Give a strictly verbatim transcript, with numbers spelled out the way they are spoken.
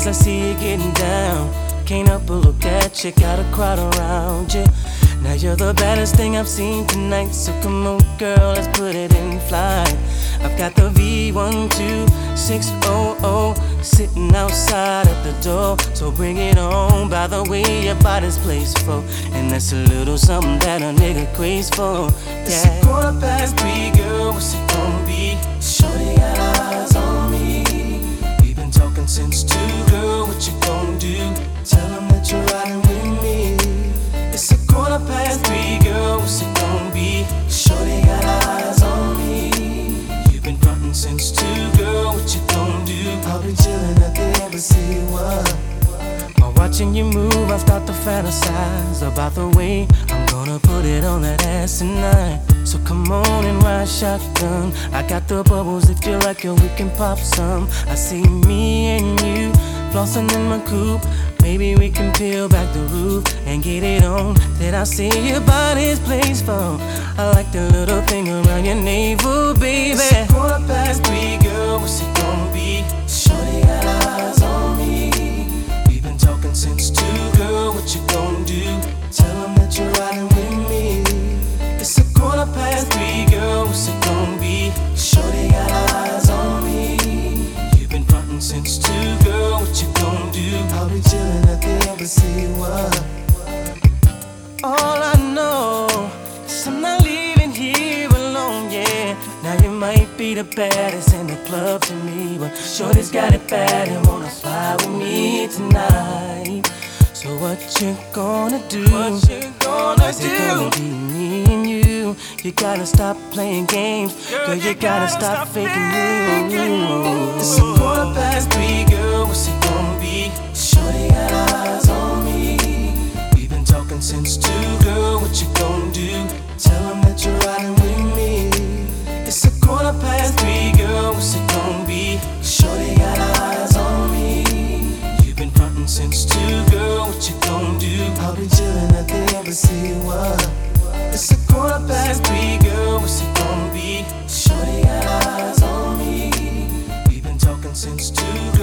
I see you getting down. Can't help but look at you, got a crowd around you. Now you're the baddest thing I've seen tonight. So come on girl, let's put it in flight. I've got the V one two six hundred sitting outside at the door. So bring it on, by the way your body's placed for. And that's a little something that a nigga craves for. Yeah. It's a quarter past three, girl, what's it gonna be? Shorty got eyes on me. We've been talking since two, girl, what you gonna do? Tell them that you're riding with me. It's a quarter past three, girl, what's it gonna be? Shorty got eyes on me. You've been frontin' since two, girl, what you gonna do? I'll be chillin' at the embassy, what? While watching you move, I start to fantasize about the way I'm gonna put it on that ass tonight. So come on and ride shotgun. I got the bubbles, if you like it, we can pop some. I see me and you flossing in my coupe. Maybe we can peel back the roof and get it on. Did I see your body's place for? I like the little thing around your navel, baby. It's a quarter past three, girl, what's it gonna be? Shorty got eyes on me. We've been talking since two, girl, what you gonna do? Tell them that you're riding with me. It's a quarter past three, girl, what's it gonna be? Shorty got eyes on me. You've been frontin' since two, girl, what you gonna do? I'll be chillin' at the embassy, what? All I know is I'm not leaving here alone, yeah. Now you might be the baddest in the club to me, but shorty's got it bad and wanna fly with me tonight. So what you gonna do? What you gonna Is do? It gonna be me and you? You gotta stop playing games, girl. girl you, you gotta, gotta stop, stop faking moves. It's a quarter past three, girl. What's it gonna be? Shorty got eyes on me. We've been talking since two, girl. What you gonna do? Tell them that you're riding with me. It's a quarter past three, girl. What's it gonna be? Shorty got eyes on me. You've been frontin' since two, girl. What you gonna do? I'll be chillin' at the embassy, what? It's a quarter past three, girl, what's it gonna be? Shorty got eyes on me. We've been talking since two.